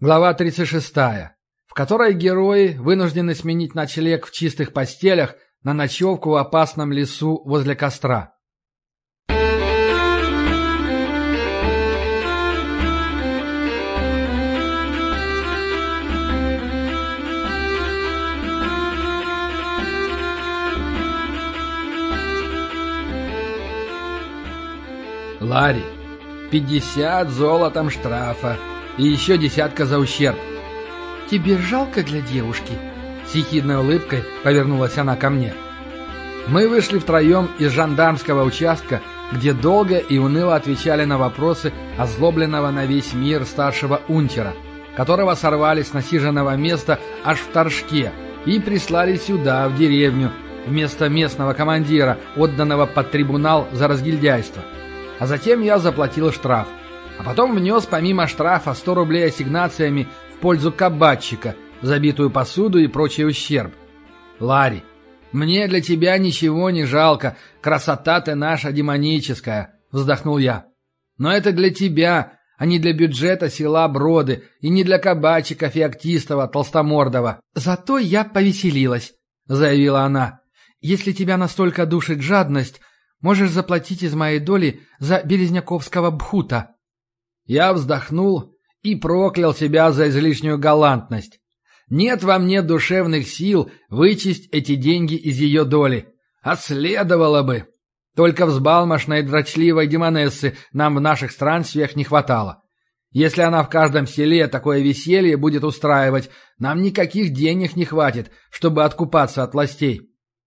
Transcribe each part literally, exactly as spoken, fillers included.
Глава тридцать шестая, в которой герои вынуждены сменить ночлег в чистых постелях на ночевку в опасном лесу возле костра. Ларри, пятьдесят золотом штрафа и еще десятка за ущерб. «Тебе жалко для девушки?» С ехидной улыбкой повернулась она ко мне. Мы вышли втроем из жандармского участка, где долго и уныло отвечали на вопросы озлобленного на весь мир старшего унтера, которого сорвали с насиженного места аж в Торжке и прислали сюда, в деревню, вместо местного командира, отданного под трибунал за разгильдяйство. А затем я заплатил штраф. А потом внес помимо штрафа сто рублей ассигнациями в пользу кабачика, забитую посуду и прочий ущерб. Ларри, мне для тебя ничего не жалко, красота ты наша демоническая, вздохнул я. Но это для тебя, а не для бюджета села Броды и не для кабачика Феоктистова Толстомордова. Зато я повеселилась, заявила она. Если тебя настолько душит жадность, можешь заплатить из моей доли за березняковского бхута. Я вздохнул и проклял себя за излишнюю галантность. Нет во мне душевных сил вычесть эти деньги из ее доли. А следовало бы. Только взбалмошной дрочливой демонессы нам в наших странствиях не хватало. Если она в каждом селе такое веселье будет устраивать, нам никаких денег не хватит, чтобы откупаться от властей.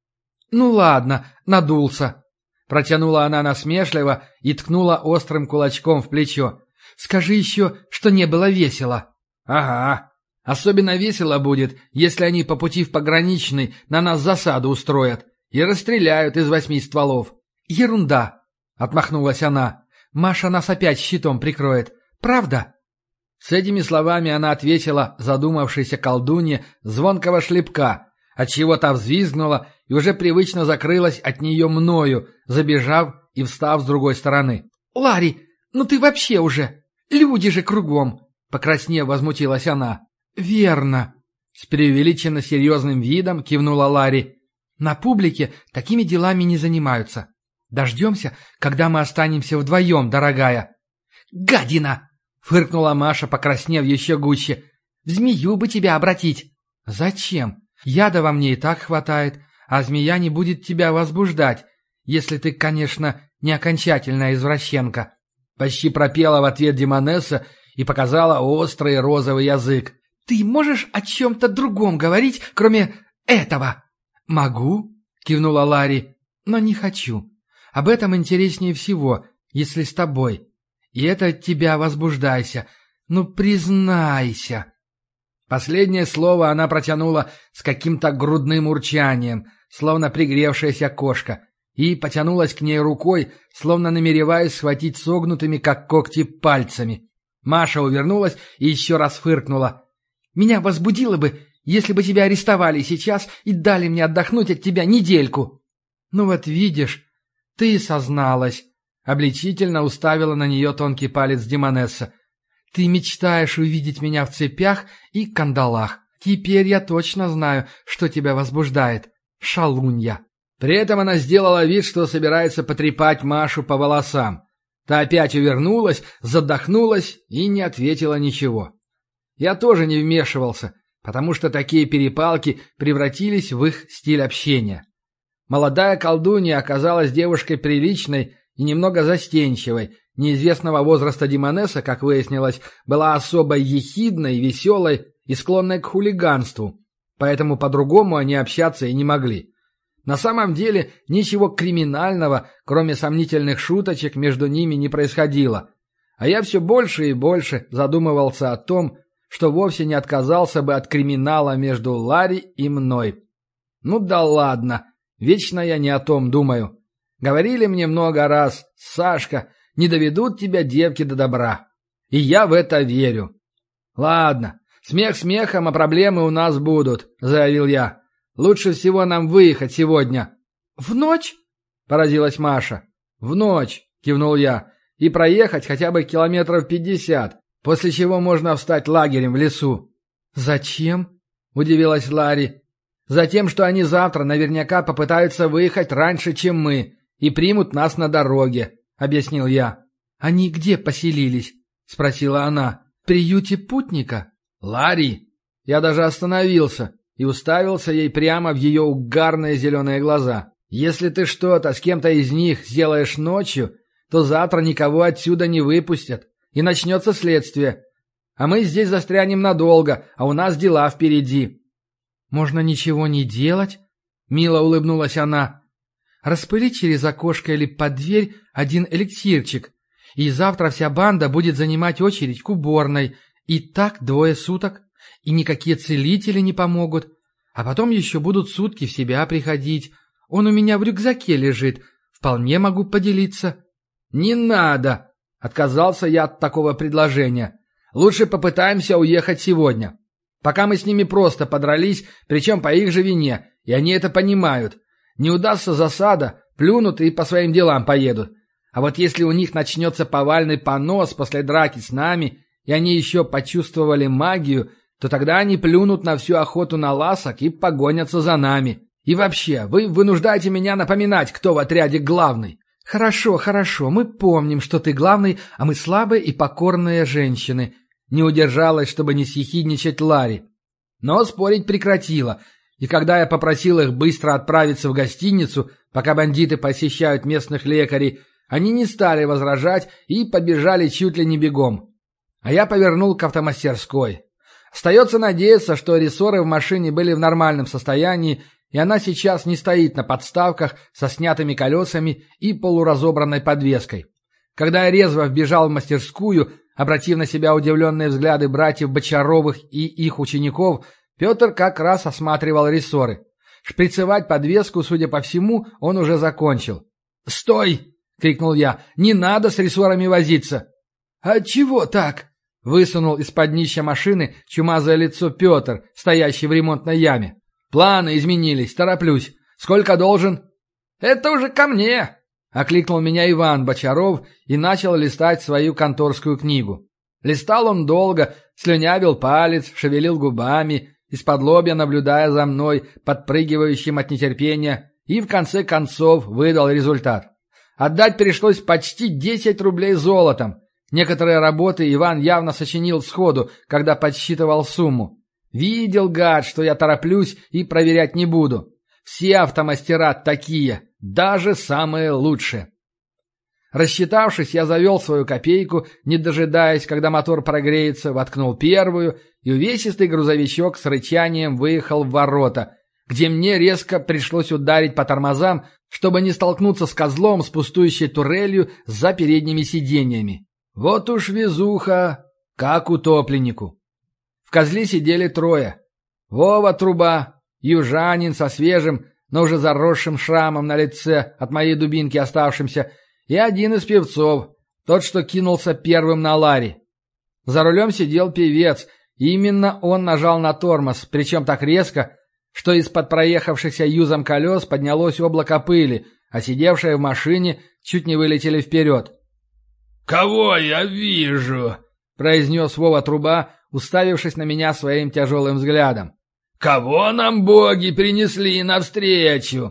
«Ну ладно, надулся», — протянула она насмешливо и ткнула острым кулачком в плечо. «Скажи еще, что не было весело». «Ага. Особенно весело будет, если они по пути в пограничный на нас засаду устроят и расстреляют из восьми стволов». «Ерунда», — отмахнулась она. «Маша нас опять щитом прикроет. Правда?» С этими словами она ответила задумавшейся колдунье звонкого шлепка, отчего та взвизгнула и уже привычно закрылась от нее мною, забежав и встав с другой стороны. «Ларри, ну ты вообще уже... Люди же кругом!» — покраснев, возмутилась она. «Верно!» — с преувеличенно серьезным видом кивнула Ларри. «На публике такими делами не занимаются. Дождемся, когда мы останемся вдвоем, дорогая». «Гадина!» — фыркнула Маша, покраснев еще гуще. «В змею бы тебя обратить». «Зачем? Яда во мне и так хватает, а змея не будет тебя возбуждать, если ты, конечно, не окончательная извращенка». Почти пропела в ответ демонесса и показала острый розовый язык. «Ты можешь о чем-то другом говорить, кроме этого?» «Могу», — кивнула Ларри, — «но не хочу. Об этом интереснее всего, если с тобой. И это от тебя возбуждайся. Ну, признайся». Последнее слово она протянула с каким-то грудным урчанием, словно пригревшаяся кошка, и потянулась к ней рукой, словно намереваясь схватить согнутыми, как когти, пальцами. Маша увернулась и еще раз фыркнула. «Меня возбудило бы, если бы тебя арестовали сейчас и дали мне отдохнуть от тебя недельку». «Ну вот видишь, ты и созналась», — обличительно уставила на нее тонкий палец демонесса. «Ты мечтаешь увидеть меня в цепях и кандалах. Теперь я точно знаю, что тебя возбуждает. Шалунья». При этом она сделала вид, что собирается потрепать Машу по волосам. Та опять увернулась, задохнулась и не ответила ничего. Я тоже не вмешивался, потому что такие перепалки превратились в их стиль общения. Молодая колдунья оказалась девушкой приличной и немного застенчивой. Неизвестного возраста демонесса, как выяснилось, была особо ехидной, веселой и склонной к хулиганству, поэтому по-другому они общаться и не могли. На самом деле ничего криминального, кроме сомнительных шуточек, между ними не происходило. А я все больше и больше задумывался о том, что вовсе не отказался бы от криминала между Ларри и мной. Ну да ладно, вечно я не о том думаю. Говорили мне много раз: «Сашка, не доведут тебя девки до добра». И я в это верю. «Ладно, смех смехом, а проблемы у нас будут», — заявил я. «Лучше всего нам выехать сегодня». «В ночь?» — поразилась Маша. «В ночь», — кивнул я, — «и проехать хотя бы километров пятьдесят. после чего можно встать лагерем в лесу». «Зачем?» – удивилась Ларри. «Затем, что они завтра наверняка попытаются выехать раньше, чем мы, и примут нас на дороге», — объяснил я. «Они где поселились?» — спросила она. «В приюте путника?» «Ларри!» Я даже остановился и уставился ей прямо в ее угарные зеленые глаза. «Если ты что-то с кем-то из них сделаешь ночью, то завтра никого отсюда не выпустят, и начнется следствие. А мы здесь застрянем надолго, а у нас дела впереди». «Можно ничего не делать?» — мило улыбнулась она. «Распыли через окошко или под дверь один эликсирчик, и завтра вся банда будет занимать очередь к уборной, и так двое суток, и никакие целители не помогут, а потом еще будут сутки в себя приходить. Он у меня в рюкзаке лежит, вполне могу поделиться». «Не надо!» — отказался я от такого предложения. «Лучше попытаемся уехать сегодня. Пока мы с ними просто подрались, причем по их же вине, и они это понимают. Не удастся засада, плюнут и по своим делам поедут. А вот если у них начнется повальный понос после драки с нами, и они еще почувствовали магию, то тогда они плюнут на всю охоту на ласок и погонятся за нами. И вообще, вы вынуждаете меня напоминать, кто в отряде главный». «Хорошо, хорошо, мы помним, что ты главный, а мы слабые и покорные женщины». Не удержалась, чтобы не съехидничать Ларри. Но спорить прекратила, и когда я попросил их быстро отправиться в гостиницу, пока бандиты посещают местных лекарей, они не стали возражать и побежали чуть ли не бегом. А я повернул к автомастерской. Остается надеяться, что рессоры в машине были в нормальном состоянии, и она сейчас не стоит на подставках со снятыми колесами и полуразобранной подвеской. Когда я резво вбежал в мастерскую, обратив на себя удивленные взгляды братьев Бочаровых и их учеников, Петр как раз осматривал рессоры. Шприцевать подвеску, судя по всему, он уже закончил. «Стой!» — крикнул я. «Не надо с рессорами возиться!» «А чего так?» — высунул из-под днища машины чумазое лицо Петр, стоящий в ремонтной яме. «Планы изменились, тороплюсь. Сколько должен?» «Это уже ко мне!» — окликнул меня Иван Бочаров и начал листать свою конторскую книгу. Листал он долго, слюнявил палец, шевелил губами, из-под лобья наблюдая за мной, подпрыгивающим от нетерпения, и в конце концов выдал результат. Отдать пришлось почти десять рублей золотом. Некоторые работы Иван явно сочинил сходу, когда подсчитывал сумму. Видел, гад, что я тороплюсь и проверять не буду. Все автомастера такие, даже самые лучшие. Рассчитавшись, я завел свою копейку, не дожидаясь, когда мотор прогреется, воткнул первую, и увесистый грузовичок с рычанием выехал в ворота, где мне резко пришлось ударить по тормозам, чтобы не столкнуться с козлом с пустующей турелью за передними сиденьями. Вот уж везуха, как утопленнику. В козле сидели трое. Вова Труба, южанин со свежим, но уже заросшим шрамом на лице от моей дубинки оставшимся, и один из певцов, тот, что кинулся первым на Ларри. За рулем сидел певец, и именно он нажал на тормоз, причем так резко, что из-под проехавшихся юзом колес поднялось облако пыли, а сидевшие в машине чуть не вылетели вперед. «Кого я вижу?» — произнес Вова Труба, уставившись на меня своим тяжелым взглядом. «Кого нам боги принесли навстречу?»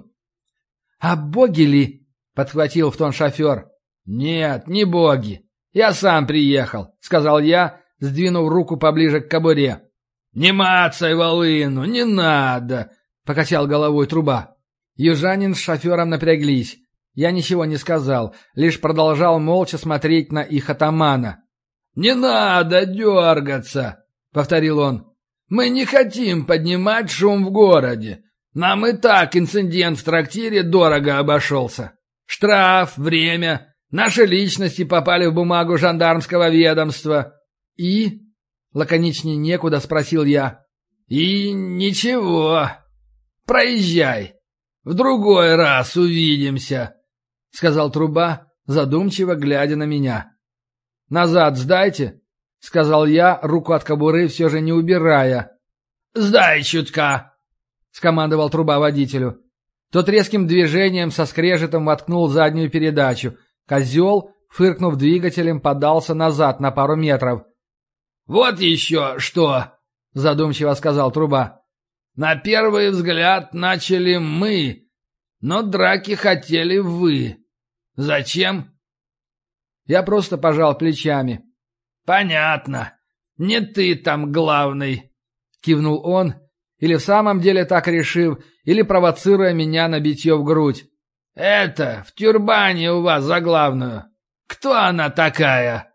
«А боги ли?» — подхватил в тон шофер. «Нет, не боги. Я сам приехал», — сказал я, сдвинув руку поближе к кобуре. «Не мацай волыну, не надо!» — покачал головой Труба. Южанин с шофером напряглись. Я ничего не сказал, лишь продолжал молча смотреть на их атамана. «Не надо дергаться!» — повторил он. «Мы не хотим поднимать шум в городе. Нам и так инцидент в трактире дорого обошелся. Штраф, время, наши личности попали в бумагу жандармского ведомства. И...» Лаконичнее некуда, спросил я. «И ничего. Проезжай. В другой раз увидимся», — сказал Труба, задумчиво глядя на меня. «Назад сдайте», — сказал я, руку от кобуры все же не убирая. «Сдай чутка», — скомандовал Труба водителю. Тот резким движением со скрежетом воткнул заднюю передачу. Козел, фыркнув двигателем, подался назад на пару метров. «Вот еще что!» — задумчиво сказал Труба. «На первый взгляд начали мы, но драки хотели вы. Зачем?» Я просто пожал плечами. «Понятно. Не ты там главный», — кивнул он, или в самом деле так решив, или провоцируя меня на битье в грудь. «Это, в тюрбане у вас за главную. Кто она такая?»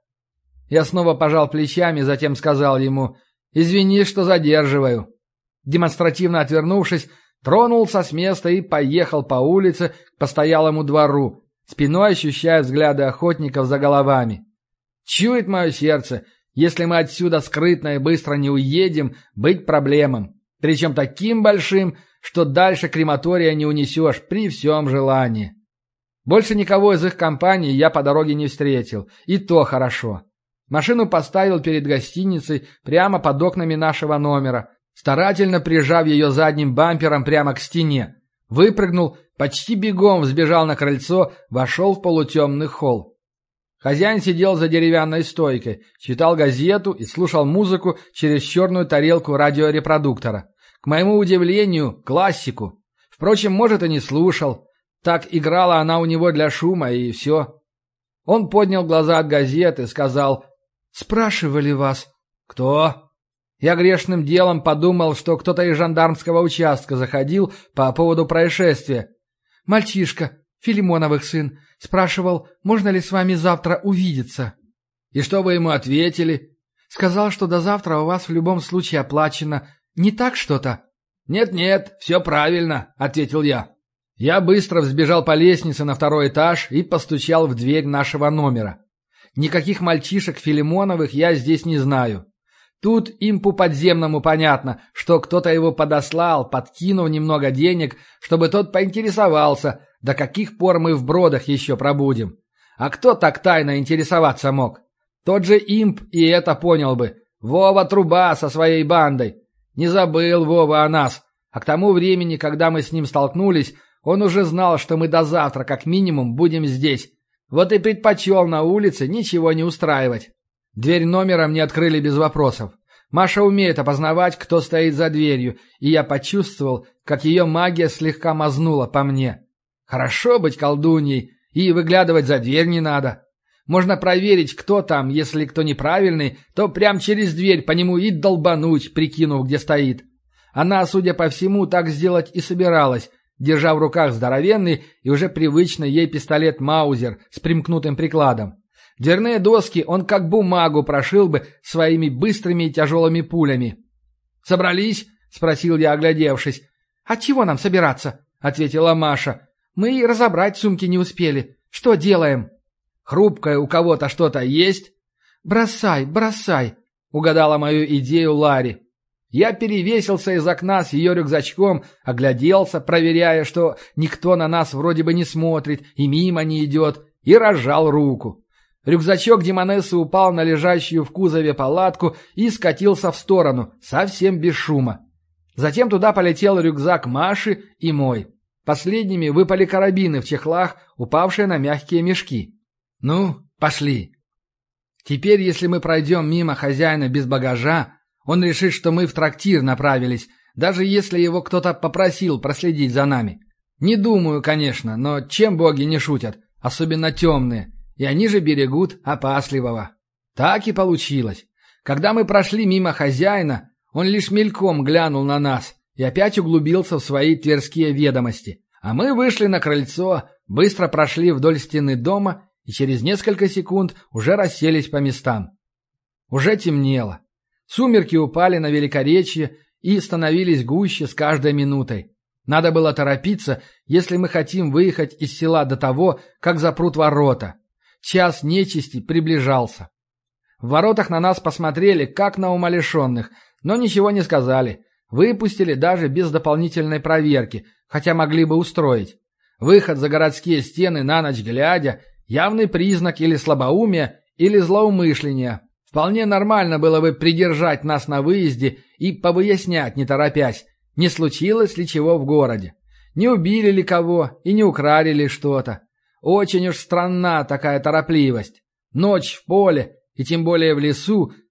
Я снова пожал плечами, затем сказал ему: «Извини, что задерживаю». Демонстративно отвернувшись, тронулся с места и поехал по улице к постоялому двору, спиной ощущая взгляды охотников за головами. Чует мое сердце, если мы отсюда скрытно и быстро не уедем, быть проблемам. Причем таким большим, что дальше крематория не унесешь при всем желании. Больше никого из их компании я по дороге не встретил, и то хорошо. Машину поставил перед гостиницей прямо под окнами нашего номера, старательно прижав ее задним бампером прямо к стене. Выпрыгнул, почти бегом взбежал на крыльцо, вошел в полутемный холл. Хозяин сидел за деревянной стойкой, читал газету и слушал музыку через черную тарелку радиорепродуктора. К моему удивлению, классику. Впрочем, может, и не слушал. Так играла она у него для шума, и все. Он поднял глаза от газеты, сказал: «Спрашивали вас». «Кто?» Я грешным делом подумал, что кто-то из жандармского участка заходил по поводу происшествия. «Мальчишка, Филимоновых сын, спрашивал, можно ли с вами завтра увидеться». «И что вы ему ответили?» «Сказал, что до завтра у вас в любом случае оплачено. Не так что-то?» «Нет-нет, все правильно», — ответил я. Я быстро взбежал по лестнице на второй этаж и постучал в дверь нашего номера. Никаких мальчишек Филимоновых я здесь не знаю. Тут импу подземному понятно, что кто-то его подослал, подкинув немного денег, чтобы тот поинтересовался, до каких пор мы в Бродах еще пробудем. А кто так тайно интересоваться мог? Тот же имп и это понял бы. Вова Труба со своей бандой. Не забыл Вова о нас. А к тому времени, когда мы с ним столкнулись, он уже знал, что мы до завтра как минимум будем здесь. Вот и предпочел на улице ничего не устраивать. Дверь номера мне открыли без вопросов. Маша умеет опознавать, кто стоит за дверью, и я почувствовал, как ее магия слегка мазнула по мне. Хорошо быть колдуньей, и выглядывать за дверь не надо. Можно проверить, кто там, если кто неправильный, то прям через дверь по нему и долбануть, прикинув, где стоит. Она, судя по всему, так сделать и собиралась, держа в руках здоровенный и уже привычный ей пистолет Маузер с примкнутым прикладом. Дверные доски он как бумагу прошил бы своими быстрыми и тяжелыми пулями. «Собрались?» — спросил я, оглядевшись. «А чего нам собираться?» — ответила Маша. «Мы и разобрать сумки не успели. Что делаем?» «Хрупкое у кого-то что-то есть?» «Бросай, бросай», — угадала мою идею Ларри. Я перевесился из окна с ее рюкзачком, огляделся, проверяя, что никто на нас вроде бы не смотрит и мимо не идет, и разжал руку. Рюкзачок Демонессы упал на лежащую в кузове палатку и скатился в сторону, совсем без шума. Затем туда полетел рюкзак Маши и мой. Последними выпали карабины в чехлах, упавшие на мягкие мешки. «Ну, пошли». Теперь, если мы пройдем мимо хозяина без багажа, он решит, что мы в трактир направились, даже если его кто-то попросил проследить за нами. Не думаю, конечно, но чем боги не шутят, особенно темные, и они же берегут опасливого. Так и получилось. Когда мы прошли мимо хозяина, он лишь мельком глянул на нас и опять углубился в свои тверские ведомости. А мы вышли на крыльцо, быстро прошли вдоль стены дома и через несколько секунд уже расселись по местам. Уже темнело. Сумерки упали на Великоречье и становились гуще с каждой минутой. Надо было торопиться, если мы хотим выехать из села до того, как запрут ворота. Час нечисти приближался. В воротах на нас посмотрели, как на умалишенных, но ничего не сказали. Выпустили даже без дополнительной проверки, хотя могли бы устроить. Выход за городские стены на ночь глядя – явный признак или слабоумия, или злоумышления. Вполне нормально было бы придержать нас на выезде и повыяснять, не торопясь, не случилось ли чего в городе. Не убили ли кого и не украли ли что-то. Очень уж странна такая торопливость. Ночь в поле, и тем более в лесу,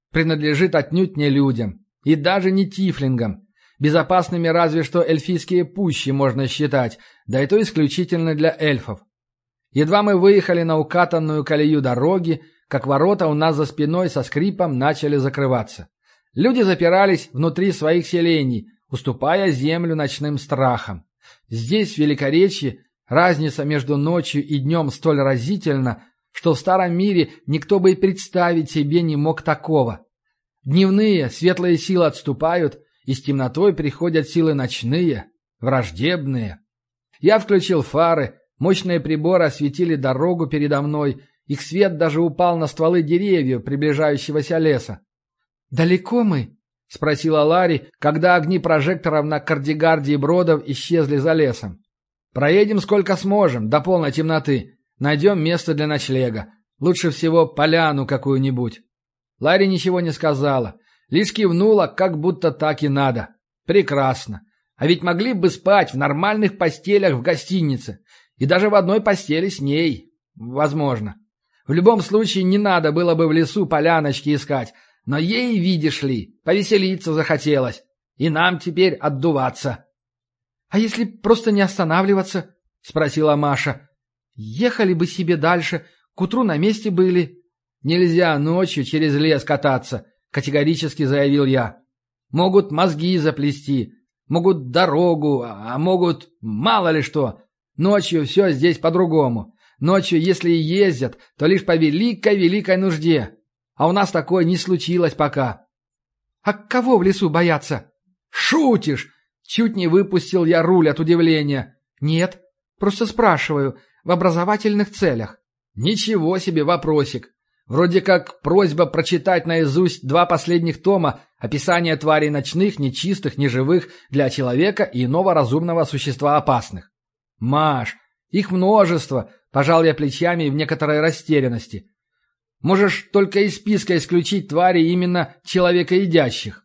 принадлежит отнюдь не людям. И даже не тифлингам. Безопасными разве что эльфийские пущи можно считать, да и то исключительно для эльфов. Едва мы выехали на укатанную колею дороги, как ворота у нас за спиной со скрипом начали закрываться. Люди запирались внутри своих селений, уступая землю ночным страхам. Здесь, в Великоречье, разница между ночью и днем столь разительна, что в старом мире никто бы и представить себе не мог такого. Дневные, светлые силы отступают, и с темнотой приходят силы ночные, враждебные. Я включил фары, мощные приборы осветили дорогу передо мной, их свет даже упал на стволы деревьев приближающегося леса. «Далеко мы?» — спросила Ларри, когда огни прожекторов на Кардигарде и Бродов исчезли за лесом. «Проедем сколько сможем, до полной темноты. Найдем место для ночлега. Лучше всего поляну какую-нибудь». Ларри ничего не сказала, лишь кивнула, как будто так и надо. «Прекрасно. А ведь могли бы спать в нормальных постелях в гостинице. И даже в одной постели с ней. Возможно. В любом случае не надо было бы в лесу поляночки искать. Но ей, видишь ли, повеселиться захотелось. И нам теперь отдуваться». «А если просто не останавливаться?» — спросила Маша. «Ехали бы себе дальше, к утру на месте были». «Нельзя ночью через лес кататься», — категорически заявил я. «Могут мозги заплести, могут дорогу, а могут мало ли что. Ночью все здесь по-другому. Ночью, если и ездят, то лишь по великой-великой нужде. А у нас такое не случилось пока». «А кого в лесу бояться?» «Шутишь!» Чуть не выпустил я руль от удивления. «Нет, просто спрашиваю, в образовательных целях». «Ничего себе вопросик. Вроде как просьба прочитать наизусть два последних тома описания тварей ночных, нечистых, неживых, для человека и иного разумного существа опасных». «Маш, их множество», — пожал я плечами в некоторой растерянности. «Можешь только из списка исключить твари именно человекоедящих».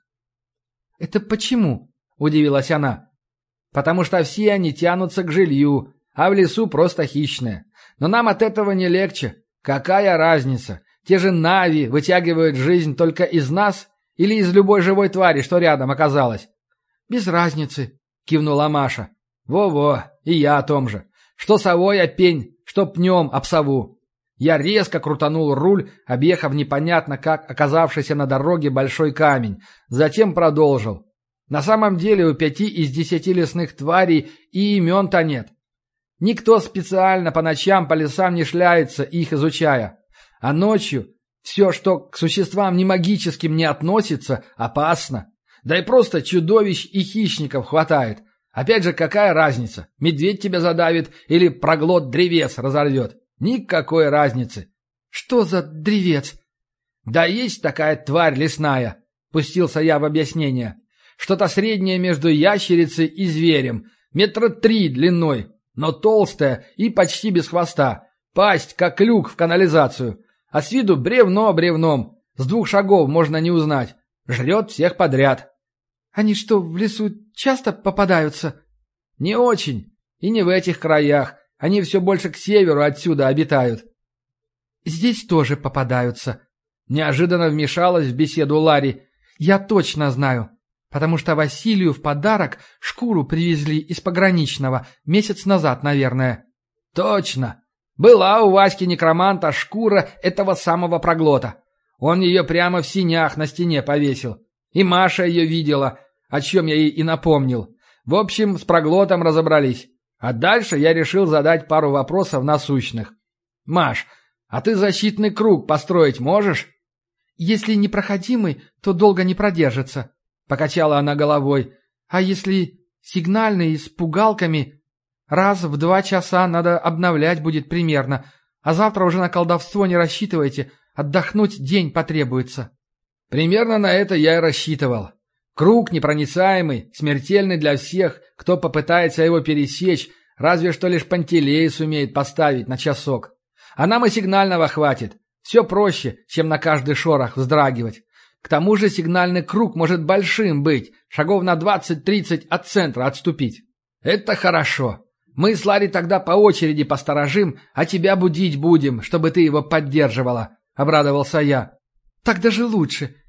«Это почему?» — удивилась она. «Потому что все они тянутся к жилью, а в лесу просто хищные. Но нам от этого не легче. Какая разница? Те же нави вытягивают жизнь только из нас или из любой живой твари, что рядом оказалась?» «Без разницы», — кивнула Маша. «Во-во, и я о том же. Что совой об пень, что пнем об сову». Я резко крутанул руль, объехав непонятно как оказавшийся на дороге большой камень. Затем продолжил. На самом деле у пяти из десяти лесных тварей и имен-то нет. Никто специально по ночам по лесам не шляется, их изучая. А ночью все, что к существам не магическим не относится, опасно. Да и просто чудовищ и хищников хватает. Опять же, какая разница, медведь тебя задавит или проглот древес разорвет? Никакой разницы. «Что за древец?» «Да есть такая тварь лесная», — пустился я в объяснение. «Что-то среднее между ящерицей и зверем, метра три длиной, но толстая и почти без хвоста. Пасть, как люк в канализацию. А с виду бревно бревном. С двух шагов можно не узнать. Жрет всех подряд». «Они что, в лесу часто попадаются?» «Не очень. И не в этих краях. Они все больше к северу отсюда обитают». «Здесь тоже попадаются». Неожиданно вмешалась в беседу Ларри. «Я точно знаю, потому что Василию в подарок шкуру привезли из пограничного месяц назад, наверное». «Точно. Была у Васьки-некроманта шкура этого самого проглота. Он ее прямо в синях на стене повесил. И Маша ее видела, о чем я ей и напомнил. В общем, с проглотом разобрались. А дальше я решил задать пару вопросов насущных. «Маш, а ты защитный круг построить можешь?» «Если непроходимый, то долго не продержится», — покачала она головой. «А если сигнальный с пугалками, раз в два часа надо обновлять будет примерно, а завтра уже на колдовство не рассчитывайте, отдохнуть день потребуется». Примерно на это я и рассчитывал. Круг непроницаемый, смертельный для всех, кто попытается его пересечь, разве что лишь Пантелей сумеет поставить на часок. А нам и сигнального хватит. Все проще, чем на каждый шорох вздрагивать. К тому же сигнальный круг может большим быть, шагов на двадцать-тридцать от центра отступить. Это хорошо. Мы с Ларри тогда по очереди посторожим, а тебя будить будем, чтобы ты его поддерживала, — обрадовался я. «Так даже лучше.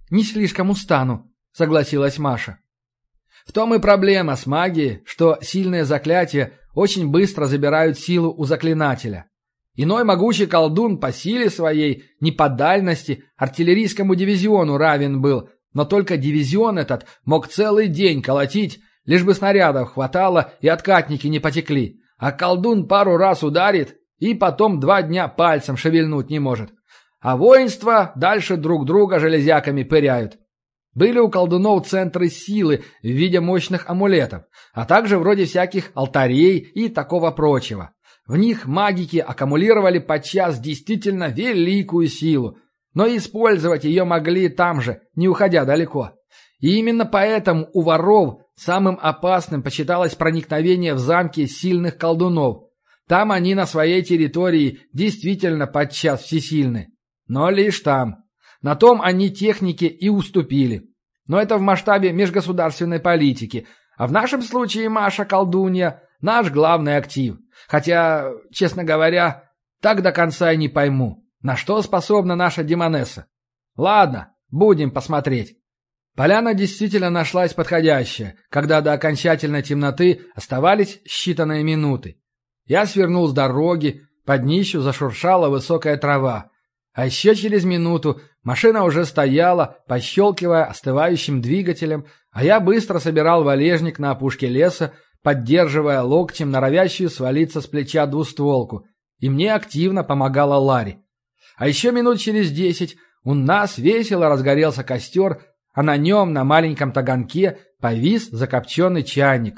не слишком устану», — согласилась Маша. В том и проблема с магией, что сильные заклятия очень быстро забирают силу у заклинателя. Иной могучий колдун по силе своей, не по дальности, артиллерийскому дивизиону равен был, но только дивизион этот мог целый день колотить, лишь бы снарядов хватало и откатники не потекли, а колдун пару раз ударит и потом два дня пальцем шевельнуть не может. А воинства дальше друг друга железяками пыряют. Были у колдунов центры силы в виде мощных амулетов, а также вроде всяких алтарей и такого прочего. В них магики аккумулировали подчас действительно великую силу, но использовать ее могли там же, не уходя далеко. И именно поэтому у воров самым опасным почиталось проникновение в замки сильных колдунов. Там они на своей территории действительно подчас всесильны. Но лишь там. На том они технике и уступили. Но это в масштабе межгосударственной политики. А в нашем случае Маша-колдунья – наш главный актив. Хотя, честно говоря, так до конца и не пойму, на что способна наша демонесса. Ладно, будем посмотреть. Поляна действительно нашлась подходящая, когда до окончательной темноты оставались считанные минуты. Я свернул с дороги, под днищу зашуршала высокая трава. А еще через минуту машина уже стояла, пощелкивая остывающим двигателем, а я быстро собирал валежник на опушке леса, поддерживая локтем норовящую свалиться с плеча двустволку, и мне активно помогала Ларри. А еще минут через десять у нас весело разгорелся костер, а на нем на маленьком таганке повис закопченный чайник.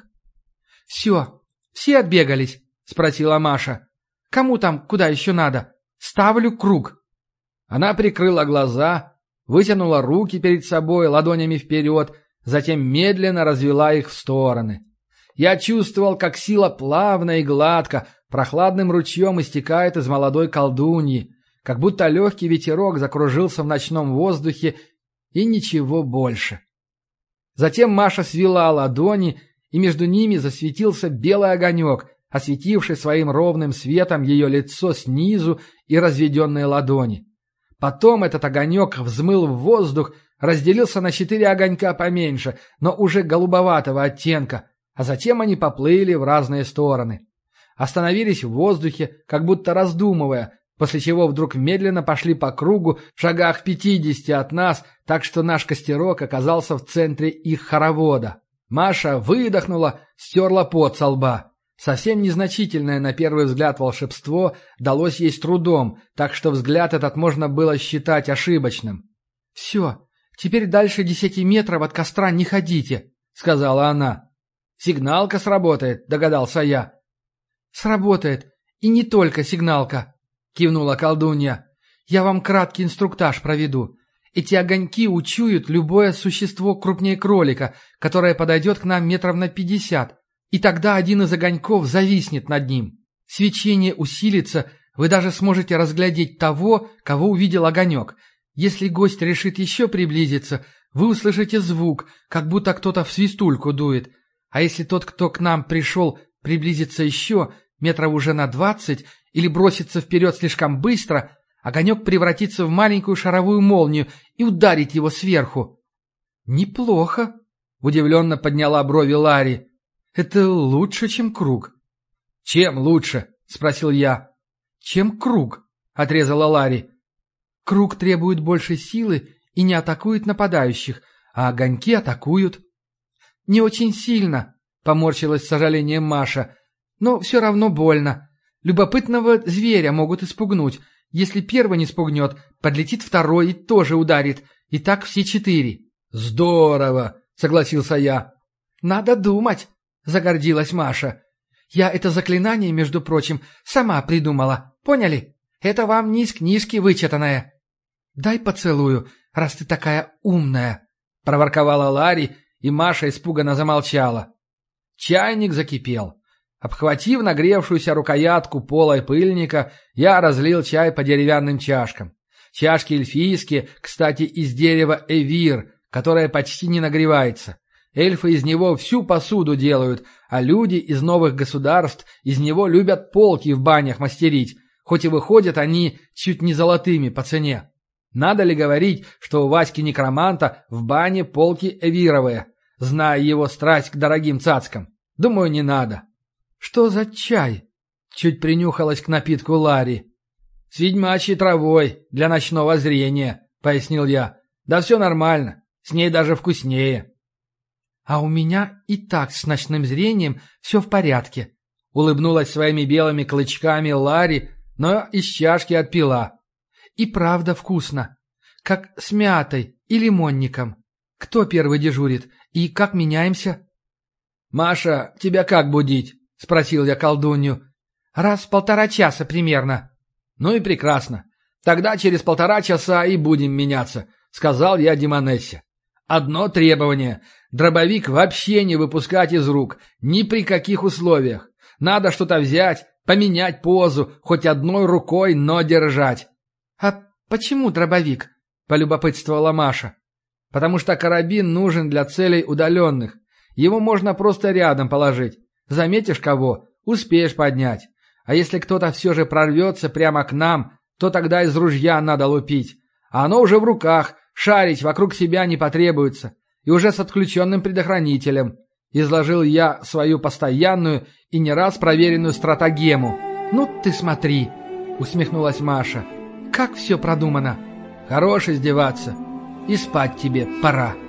«Все, все отбегались?» — спросила Маша. «Кому там куда еще надо? Ставлю круг». Она прикрыла глаза, вытянула руки перед собой ладонями вперед, затем медленно развела их в стороны. Я чувствовал, как сила плавно и гладко, прохладным ручьем истекает из молодой колдуньи, как будто легкий ветерок закружился в ночном воздухе, и ничего больше. Затем Маша свела ладони, и между ними засветился белый огонек, осветивший своим ровным светом ее лицо снизу и разведенные ладони. Потом этот огонек взмыл в воздух, разделился на четыре огонька поменьше, но уже голубоватого оттенка, а затем они поплыли в разные стороны. Остановились в воздухе, как будто раздумывая, после чего вдруг медленно пошли по кругу в шагах пятидесяти от нас, так что наш костерок оказался в центре их хоровода. Маша выдохнула, стерла пот со лба. Совсем незначительное на первый взгляд волшебство далось ей с трудом, так что взгляд этот можно было считать ошибочным. «Все, теперь дальше десяти метров от костра не ходите», — сказала она. «Сигналка сработает», — догадался я. «Сработает, и не только сигналка», — кивнула колдунья. «Я вам краткий инструктаж проведу. Эти огоньки учуют любое существо крупнее кролика, которое подойдет к нам метров на пятьдесят. И тогда один из огоньков зависнет над ним. Свечение усилится, вы даже сможете разглядеть того, кого увидел огонек. Если гость решит еще приблизиться, вы услышите звук, как будто кто-то в свистульку дует. А если тот, кто к нам пришел, приблизится еще, метров уже на двадцать, или бросится вперед слишком быстро, огонек превратится в маленькую шаровую молнию и ударит его сверху». «Неплохо», — удивленно подняла брови Ларри. «Это лучше, чем круг». «Чем лучше?» — спросил я. «Чем круг», — отрезала Ларри. «Круг требует больше силы и не атакует нападающих, а огоньки атакуют». «Не очень сильно», — поморщилась с сожалением Маша. «Но все равно больно. Любопытного зверя могут испугнуть. Если первый не спугнет, подлетит второй и тоже ударит. И так все четыре». «Здорово», — согласился я. «Надо думать», — загордилась Маша. «Я это заклинание, между прочим, сама придумала. Поняли? Это вам не из книжки вычитанное». «Дай поцелую, раз ты такая умная», — проворковала Ларри, и Маша испуганно замолчала. Чайник закипел. Обхватив нагревшуюся рукоятку пола и пыльника, я разлил чай по деревянным чашкам. Чашки эльфийские, кстати, из дерева эвир, которое почти не нагревается. Эльфы из него всю посуду делают, а люди из новых государств из него любят полки в банях мастерить, хоть и выходят они чуть не золотыми по цене. Надо ли говорить, что у Васьки-некроманта в бане полки эвировые, зная его страсть к дорогим цацкам? Думаю, не надо. «Что за чай?» — чуть принюхалась к напитку Ларри. «С ведьмачьей травой, для ночного зрения», — пояснил я. «Да все нормально, с ней даже вкуснее». «А у меня и так с ночным зрением все в порядке», — улыбнулась своими белыми клычками Ларри, но из чашки отпила. «И правда вкусно, как с мятой и лимонником. Кто первый дежурит и как меняемся?» «Маша, тебя как будить?» — спросил я колдунью. «Раз в полтора часа примерно». «Ну и прекрасно. Тогда через полтора часа и будем меняться», — сказал я Демонессе. «Одно требование — дробовик вообще не выпускать из рук, ни при каких условиях. Надо что-то взять, поменять позу, хоть одной рукой, но держать». «А почему дробовик?» — полюбопытствовала Маша. «Потому что карабин нужен для целей удаленных. Его можно просто рядом положить. Заметишь кого — успеешь поднять. А если кто-то все же прорвется прямо к нам, то тогда из ружья надо лупить. А оно уже в руках, шарить вокруг себя не потребуется. И уже с отключенным предохранителем». Изложил я свою постоянную и не раз проверенную стратагему. «Ну ты смотри», — усмехнулась Маша. «Как все продумано». «Хорош издеваться. И спать тебе пора».